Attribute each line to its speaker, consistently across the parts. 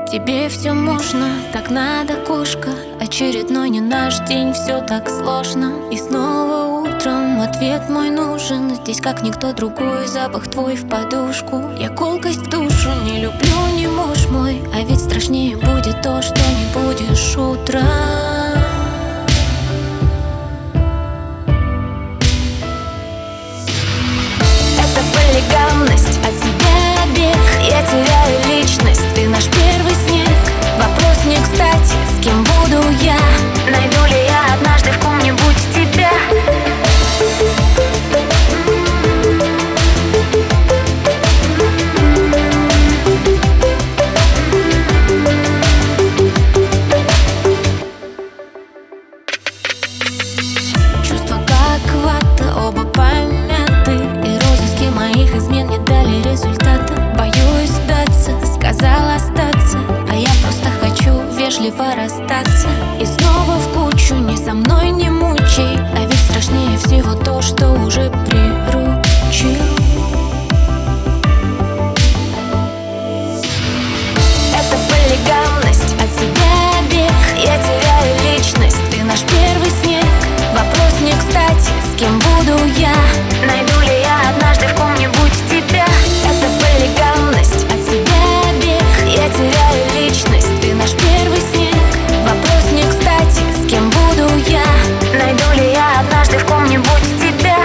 Speaker 1: Тебе все можно, так надо, кошка. Очередной не наш день, все так сложно. И снова утром ответ мой нужен. Здесь как никто другой, запах твой в подушку. Я колкость в душу не люблю, не муж мой. А ведь страшнее будет то, что не будешь утром. Это полигамность, от себя бег. Я теряю личность, ты наш первый снег. Вопрос не кстати, с кем буду я? Найду ли я однажды в ком-нибудь тебя? Чувства как вата, оба помяты. И розыски моих измен не дали результата. Боюсь сдаться, сказал остаться, а я просто хочу вежливо расстаться. И снова в кучу, ни со мной не мучай. А ведь страшнее всего то, что уже приручил. Это полигамность, от себя бег. Я теряю личность, ты наш первый снег. Вопрос не кстати, с кем буду я? Найду ли я однажды в ком-нибудь тебя? Это полигамность, от себя бег. Я теряю личность, ты наш первый снег. Вопрос не кстати, с кем буду я? Найду ли я однажды в ком-нибудь тебя?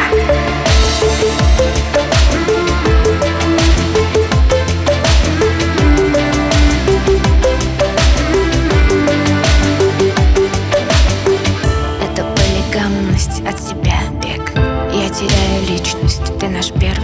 Speaker 1: Это полигамность, от себя бег. Я теряю личность, ты наш первый